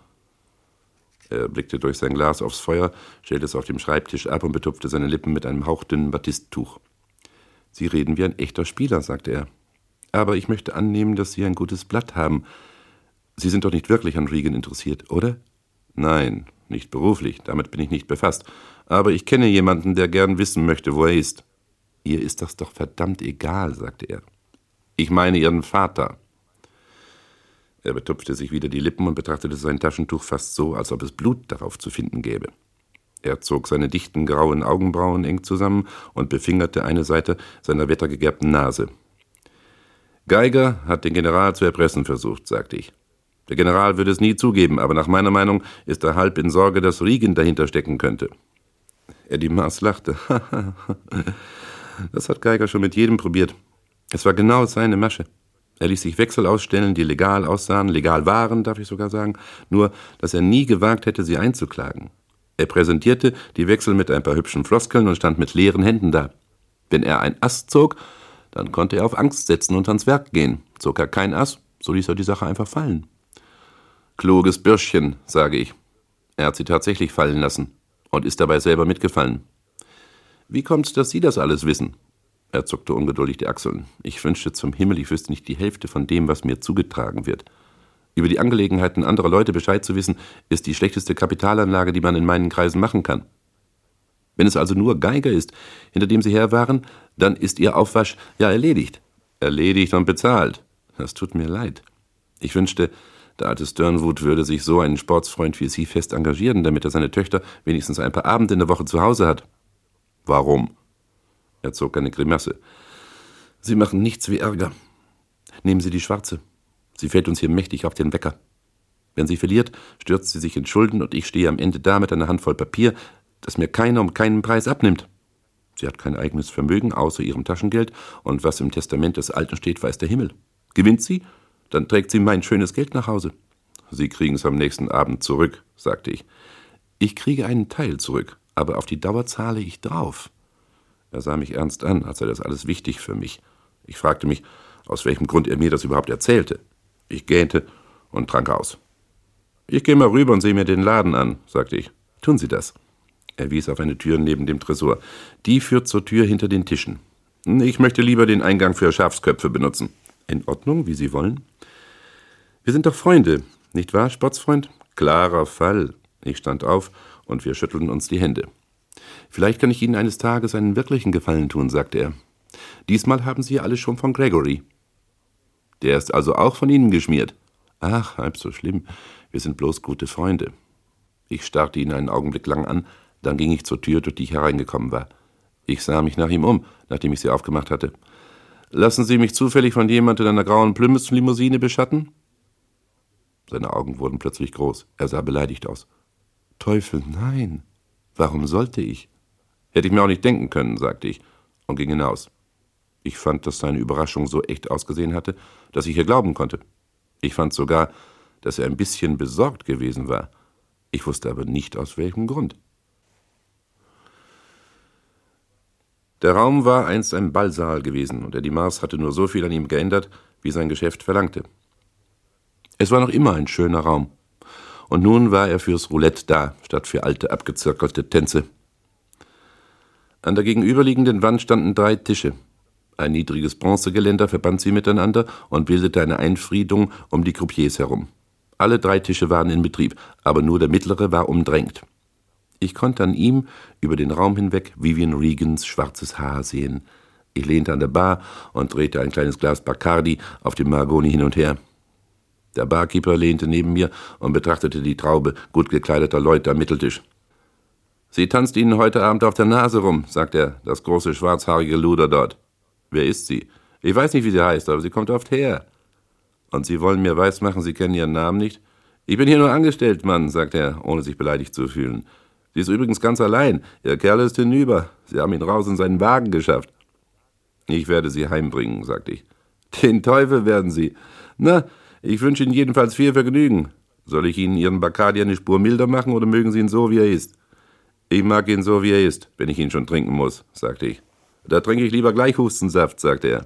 Er blickte durch sein Glas aufs Feuer, stellte es auf dem Schreibtisch ab und betupfte seine Lippen mit einem hauchdünnen Batisttuch. »Sie reden wie ein echter Spieler«, sagte er. »Aber ich möchte annehmen, dass Sie ein gutes Blatt haben. Sie sind doch nicht wirklich an Regan interessiert, oder?« Nein, nicht beruflich, damit bin ich nicht befasst. Aber ich kenne jemanden, der gern wissen möchte, wo er ist. Ihr ist das doch verdammt egal, sagte er. Ich meine Ihren Vater. Er betupfte sich wieder die Lippen und betrachtete sein Taschentuch fast so, als ob es Blut darauf zu finden gäbe. Er zog seine dichten grauen Augenbrauen eng zusammen und befingerte eine Seite seiner wettergegerbten Nase. Geiger hat den General zu erpressen versucht, sagte ich. Der General würde es nie zugeben, aber nach meiner Meinung ist er halb in Sorge, dass Regan dahinter stecken könnte. Eddie Mars lachte. Das hat Geiger schon mit jedem probiert. Es war genau seine Masche. Er ließ sich Wechsel ausstellen, die legal aussahen, legal waren, darf ich sogar sagen, nur, dass er nie gewagt hätte, sie einzuklagen. Er präsentierte die Wechsel mit ein paar hübschen Floskeln und stand mit leeren Händen da. Wenn er ein Ass zog, dann konnte er auf Angst setzen und ans Werk gehen. Zog er kein Ass, so ließ er die Sache einfach fallen. Kluges Bürschchen, sage ich. Er hat sie tatsächlich fallen lassen und ist dabei selber mitgefallen. Wie kommt's, dass Sie das alles wissen? Er zuckte ungeduldig die Achseln. Ich wünschte zum Himmel, ich wüsste nicht die Hälfte von dem, was mir zugetragen wird. Über die Angelegenheiten anderer Leute Bescheid zu wissen, ist die schlechteste Kapitalanlage, die man in meinen Kreisen machen kann. Wenn es also nur Geiger ist, hinter dem Sie her waren, dann ist Ihr Aufwasch ja erledigt. Erledigt und bezahlt. Das tut mir leid. Ich wünschte, der alte Sternwood würde sich so einen Sportsfreund wie Sie fest engagieren, damit er seine Töchter wenigstens ein paar Abende in der Woche zu Hause hat. Warum? Er zog eine Grimasse. Sie machen nichts wie Ärger. Nehmen Sie die Schwarze. Sie fällt uns hier mächtig auf den Wecker. Wenn sie verliert, stürzt sie sich in Schulden und ich stehe am Ende da mit einer Handvoll Papier, das mir keiner um keinen Preis abnimmt. Sie hat kein eigenes Vermögen außer ihrem Taschengeld und was im Testament des Alten steht, weiß der Himmel. Gewinnt sie, dann trägt sie mein schönes Geld nach Hause. Sie kriegen es am nächsten Abend zurück, sagte ich. Ich kriege einen Teil zurück, aber auf die Dauer zahle ich drauf. Er sah mich ernst an, als sei das alles wichtig für mich. Ich fragte mich, aus welchem Grund er mir das überhaupt erzählte. Ich gähnte und trank aus. »Ich gehe mal rüber und sehe mir den Laden an«, sagte ich. »Tun Sie das.« Er wies auf eine Tür neben dem Tresor. »Die führt zur Tür hinter den Tischen. Ich möchte lieber den Eingang für Schafsköpfe benutzen.« »In Ordnung, wie Sie wollen.« »Wir sind doch Freunde, nicht wahr, Sportsfreund?« »Klarer Fall.« Ich stand auf und wir schüttelten uns die Hände. »Vielleicht kann ich Ihnen eines Tages einen wirklichen Gefallen tun«, sagte er. »Diesmal haben Sie alles schon von Gregory.« »Der ist also auch von Ihnen geschmiert?« »Ach, halb so schlimm. Wir sind bloß gute Freunde.« Ich starrte ihn einen Augenblick lang an, dann ging ich zur Tür, durch die ich hereingekommen war. Ich sah mich nach ihm um, nachdem ich sie aufgemacht hatte. »Lassen Sie mich zufällig von jemand in einer grauen Plymouth-Limousine beschatten?« Seine Augen wurden plötzlich groß. Er sah beleidigt aus. »Teufel, nein. Warum sollte ich?« »Hätte ich mir auch nicht denken können«, sagte ich und ging hinaus. Ich fand, dass seine Überraschung so echt ausgesehen hatte, dass ich ihr glauben konnte. Ich fand sogar, dass er ein bisschen besorgt gewesen war. Ich wusste aber nicht, aus welchem Grund. Der Raum war einst ein Ballsaal gewesen, und Eddie Mars hatte nur so viel an ihm geändert, wie sein Geschäft verlangte. Es war noch immer ein schöner Raum. Und nun war er fürs Roulette da, statt für alte, abgezirkelte Tänze. An der gegenüberliegenden Wand standen drei Tische. Ein niedriges Bronzegeländer verband sie miteinander und bildete eine Einfriedung um die Croupiers herum. Alle drei Tische waren in Betrieb, aber nur der mittlere war umdrängt. Ich konnte an ihm über den Raum hinweg Vivian Regans schwarzes Haar sehen. Ich lehnte an der Bar und drehte ein kleines Glas Bacardi auf dem Mahagoni hin und her. Der Barkeeper lehnte neben mir und betrachtete die Traube gut gekleideter Leute am Mitteltisch. »Sie tanzt Ihnen heute Abend auf der Nase rum«, sagt er, das große schwarzhaarige Luder dort. »Wer ist sie?« »Ich weiß nicht, wie sie heißt, aber sie kommt oft her.« »Und Sie wollen mir weismachen, Sie kennen Ihren Namen nicht?« »Ich bin hier nur angestellt, Mann«, sagt er, ohne sich beleidigt zu fühlen. »Sie ist übrigens ganz allein. Ihr Kerl ist hinüber. Sie haben ihn raus in seinen Wagen geschafft.« »Ich werde Sie heimbringen«, sagte ich. »Den Teufel werden Sie. Na, ich wünsche Ihnen jedenfalls viel Vergnügen. Soll ich Ihnen Ihren Bacardi eine Spur milder machen oder mögen Sie ihn so, wie er ist?« »Ich mag ihn so, wie er ist, wenn ich ihn schon trinken muss«, sagte ich. »Da trinke ich lieber gleich Hustensaft«, sagte er.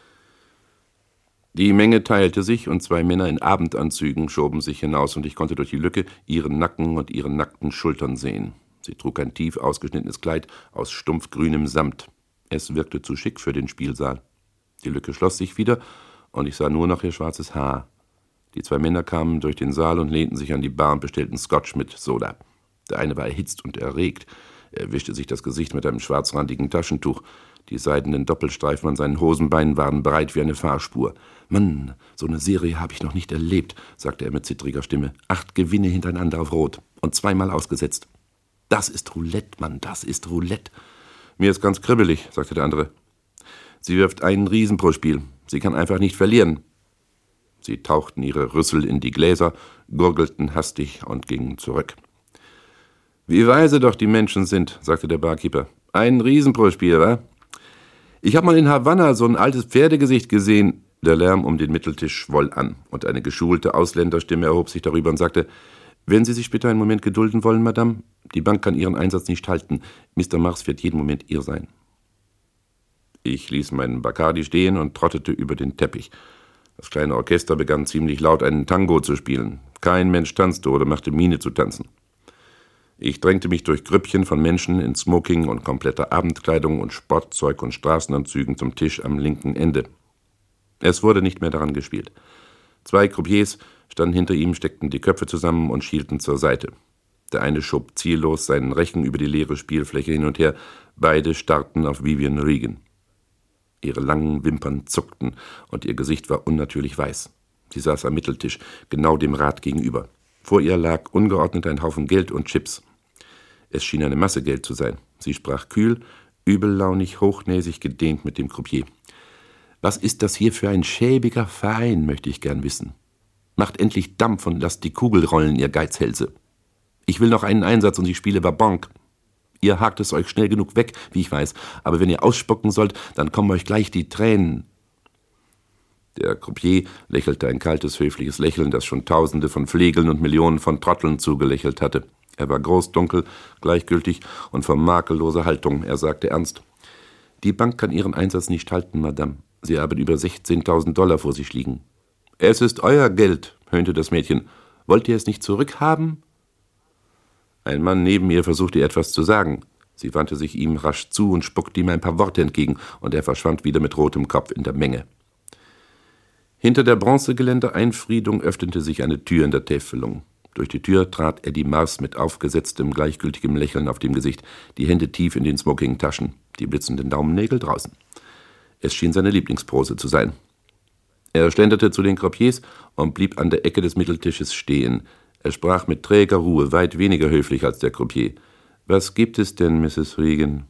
Die Menge teilte sich und zwei Männer in Abendanzügen schoben sich hinaus und ich konnte durch die Lücke ihren Nacken und ihre nackten Schultern sehen. Sie trug ein tief ausgeschnittenes Kleid aus stumpfgrünem Samt. Es wirkte zu schick für den Spielsaal. Die Lücke schloss sich wieder und ich sah nur noch ihr schwarzes Haar. Die zwei Männer kamen durch den Saal und lehnten sich an die Bar und bestellten Scotch mit Soda. Der eine war erhitzt und erregt. Er wischte sich das Gesicht mit einem schwarzrandigen Taschentuch. Die seidenen Doppelstreifen an seinen Hosenbeinen waren breit wie eine Fahrspur. »Mann, so eine Serie habe ich noch nicht erlebt«, sagte er mit zittriger Stimme. »Acht Gewinne hintereinander auf Rot und zweimal ausgesetzt. Das ist Roulette, Mann, das ist Roulette.« »Mir ist ganz kribbelig«, sagte der andere. »Sie wirft einen Riesen pro Spiel. Sie kann einfach nicht verlieren.« Sie tauchten ihre Rüssel in die Gläser, gurgelten hastig und gingen zurück. »Wie weise doch die Menschen sind«, sagte der Barkeeper. »Einen Riesen pro Spiel, wa? Ich habe mal in Havanna so ein altes Pferdegesicht gesehen.« Der Lärm um den Mitteltisch schwoll an, und eine geschulte Ausländerstimme erhob sich darüber und sagte, »Wenn Sie sich bitte einen Moment gedulden wollen, Madame, die Bank kann Ihren Einsatz nicht halten. Mister Mars wird jeden Moment Ihr sein.« Ich ließ meinen Bacardi stehen und trottete über den Teppich. Das kleine Orchester begann ziemlich laut einen Tango zu spielen. Kein Mensch tanzte oder machte Miene zu tanzen. Ich drängte mich durch Grüppchen von Menschen in Smoking und kompletter Abendkleidung und Sportzeug und Straßenanzügen zum Tisch am linken Ende. Es wurde nicht mehr daran gespielt. Zwei Croupiers standen hinter ihm, steckten die Köpfe zusammen und schielten zur Seite. Der eine schob ziellos seinen Rechen über die leere Spielfläche hin und her. Beide starrten auf Vivian Regan. Ihre langen Wimpern zuckten und ihr Gesicht war unnatürlich weiß. Sie saß am Mitteltisch, genau dem Rad gegenüber. Vor ihr lag ungeordnet ein Haufen Geld und Chips. Es schien eine Masse Geld zu sein. Sie sprach kühl, übellaunig, hochnäsig gedehnt mit dem Croupier. »Was ist das hier für ein schäbiger Verein, möchte ich gern wissen. Macht endlich Dampf und lasst die Kugel rollen, ihr Geizhälse. Ich will noch einen Einsatz und ich spiele Vabanque. Ihr hakt es euch schnell genug weg, wie ich weiß, aber wenn ihr ausspucken sollt, dann kommen euch gleich die Tränen.« Der Croupier lächelte ein kaltes, höfliches Lächeln, das schon Tausende von Flegeln und Millionen von Trotteln zugelächelt hatte. Er war groß, dunkel, gleichgültig und von makelloser Haltung. Er sagte ernst, »Die Bank kann Ihren Einsatz nicht halten, Madame. Sie haben über sechzehntausend Dollar vor sich liegen.« »Es ist euer Geld«, höhnte das Mädchen. »Wollt ihr es nicht zurückhaben?« Ein Mann neben ihr versuchte ihr etwas zu sagen. Sie wandte sich ihm rasch zu und spuckte ihm ein paar Worte entgegen, und er verschwand wieder mit rotem Kopf in der Menge. Hinter der Bronzegeländer-Einfriedung öffnete sich eine Tür in der Täfelung. Durch die Tür trat Eddie Mars mit aufgesetztem, gleichgültigem Lächeln auf dem Gesicht, die Hände tief in den Smoking-Taschen, die blitzenden Daumennägel draußen. Es schien seine Lieblingspose zu sein. Er schlenderte zu den Croupiers und blieb an der Ecke des Mitteltisches stehen. Er sprach mit träger Ruhe, weit weniger höflich als der Croupier. »Was gibt es denn, Misses Regan?«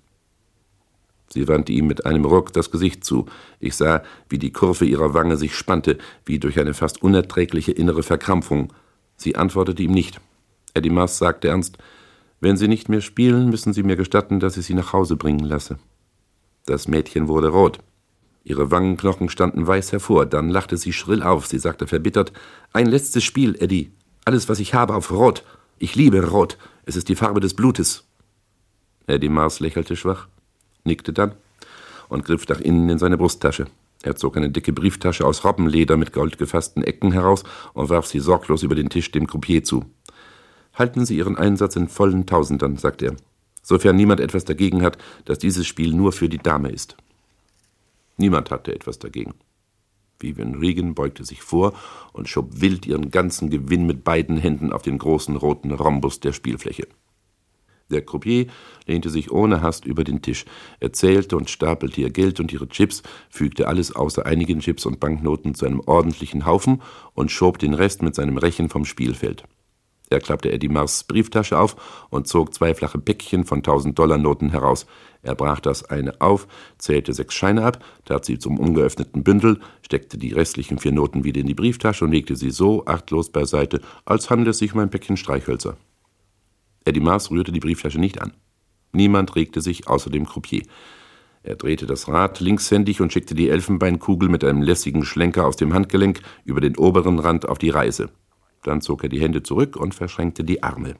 Sie wandte ihm mit einem Ruck das Gesicht zu. Ich sah, wie die Kurve ihrer Wange sich spannte, wie durch eine fast unerträgliche innere Verkrampfung. Sie antwortete ihm nicht. Eddie Mars sagte ernst, »Wenn Sie nicht mehr spielen, müssen Sie mir gestatten, dass ich Sie nach Hause bringen lasse.« Das Mädchen wurde rot. Ihre Wangenknochen standen weiß hervor. Dann lachte sie schrill auf. Sie sagte verbittert, »Ein letztes Spiel, Eddie. Alles, was ich habe, auf Rot. Ich liebe Rot. Es ist die Farbe des Blutes.« Eddie Mars lächelte schwach, nickte dann und griff nach innen in seine Brusttasche. Er zog eine dicke Brieftasche aus Robbenleder mit goldgefassten Ecken heraus und warf sie sorglos über den Tisch dem Croupier zu. »Halten Sie Ihren Einsatz in vollen Tausendern«, sagte er, »sofern niemand etwas dagegen hat, dass dieses Spiel nur für die Dame ist.« Niemand hatte etwas dagegen. Vivian Regan beugte sich vor und schob wild ihren ganzen Gewinn mit beiden Händen auf den großen roten Rhombus der Spielfläche. Der Croupier lehnte sich ohne Hast über den Tisch. Er zählte und stapelte ihr Geld und ihre Chips, fügte alles außer einigen Chips und Banknoten zu einem ordentlichen Haufen und schob den Rest mit seinem Rechen vom Spielfeld. Er klappte Eddie Mars Brieftasche auf und zog zwei flache Päckchen von tausend-Dollar-Noten heraus. Er brach das eine auf, zählte sechs Scheine ab, tat sie zum ungeöffneten Bündel, steckte die restlichen vier Noten wieder in die Brieftasche und legte sie so achtlos beiseite, als handle es sich um ein Päckchen Streichhölzer. Eddie Mars rührte die Brieftasche nicht an. Niemand regte sich außer dem Croupier. Er drehte das Rad linkshändig und schickte die Elfenbeinkugel mit einem lässigen Schlenker aus dem Handgelenk über den oberen Rand auf die Reise. Dann zog er die Hände zurück und verschränkte die Arme.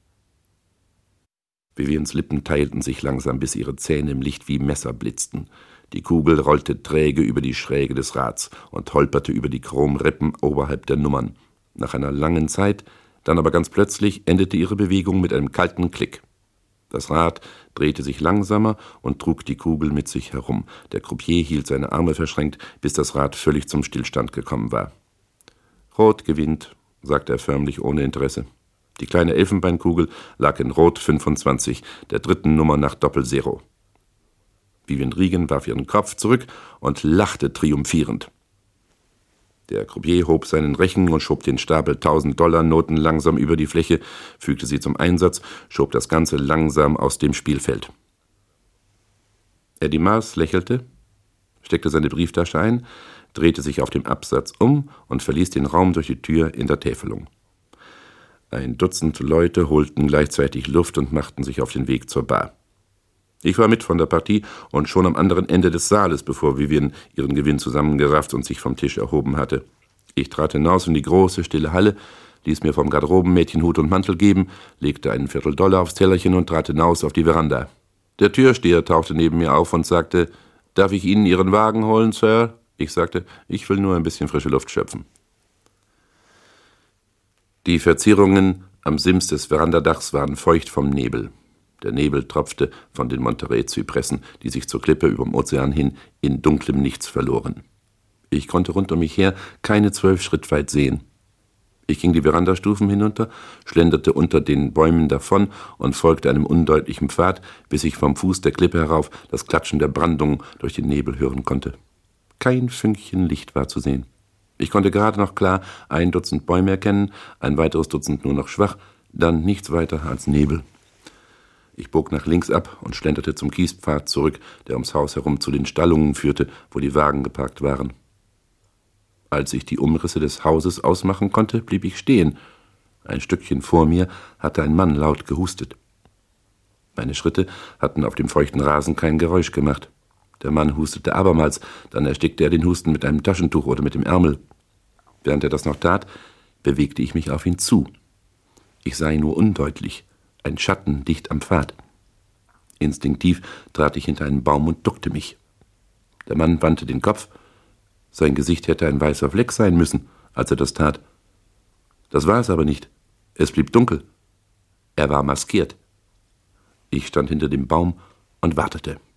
Vivians Lippen teilten sich langsam, bis ihre Zähne im Licht wie Messer blitzten. Die Kugel rollte träge über die Schräge des Rads und holperte über die Chromrippen oberhalb der Nummern. Nach einer langen Zeit, dann aber ganz plötzlich, endete ihre Bewegung mit einem kalten Klick. Das Rad drehte sich langsamer und trug die Kugel mit sich herum. Der Croupier hielt seine Arme verschränkt, bis das Rad völlig zum Stillstand gekommen war. Rot gewinnt, sagte er förmlich ohne Interesse. Die kleine Elfenbeinkugel lag in Rot fünfundzwanzig, der dritten Nummer nach Doppel-Zero. Vivian Regan warf ihren Kopf zurück und lachte triumphierend. Der Croupier hob seinen Rechen und schob den Stapel tausend-Dollar-Noten langsam über die Fläche, fügte sie zum Einsatz, schob das Ganze langsam aus dem Spielfeld. Eddie Mars lächelte, steckte seine Brieftasche ein, drehte sich auf dem Absatz um und verließ den Raum durch die Tür in der Täfelung. Ein Dutzend Leute holten gleichzeitig Luft und machten sich auf den Weg zur Bar. Ich war mit von der Partie und schon am anderen Ende des Saales, bevor Vivian ihren Gewinn zusammengerafft und sich vom Tisch erhoben hatte. Ich trat hinaus in die große, stille Halle, ließ mir vom Garderobenmädchen Hut und Mantel geben, legte einen Vierteldollar aufs Tellerchen und trat hinaus auf die Veranda. Der Türsteher tauchte neben mir auf und sagte, »Darf ich Ihnen Ihren Wagen holen, Sir?« Ich sagte, »Ich will nur ein bisschen frische Luft schöpfen.« Die Verzierungen am Sims des Verandadachs waren feucht vom Nebel. Der Nebel tropfte von den Monterey-Zypressen, die sich zur Klippe überm Ozean hin in dunklem Nichts verloren. Ich konnte rund um mich her keine zwölf Schritt weit sehen. Ich ging die Verandastufen hinunter, schlenderte unter den Bäumen davon und folgte einem undeutlichen Pfad, bis ich vom Fuß der Klippe herauf das Klatschen der Brandung durch den Nebel hören konnte. Kein Fünkchen Licht war zu sehen. Ich konnte gerade noch klar ein Dutzend Bäume erkennen, ein weiteres Dutzend nur noch schwach, dann nichts weiter als Nebel. Ich bog nach links ab und schlenderte zum Kiespfad zurück, der ums Haus herum zu den Stallungen führte, wo die Wagen geparkt waren. Als ich die Umrisse des Hauses ausmachen konnte, blieb ich stehen. Ein Stückchen vor mir hatte ein Mann laut gehustet. Meine Schritte hatten auf dem feuchten Rasen kein Geräusch gemacht. Der Mann hustete abermals, dann erstickte er den Husten mit einem Taschentuch oder mit dem Ärmel. Während er das noch tat, bewegte ich mich auf ihn zu. Ich sah ihn nur undeutlich, ein Schatten dicht am Pfad. Instinktiv trat ich hinter einen Baum und duckte mich. Der Mann wandte den Kopf. Sein Gesicht hätte ein weißer Fleck sein müssen, als er das tat. Das war es aber nicht. Es blieb dunkel. Er war maskiert. Ich stand hinter dem Baum und wartete.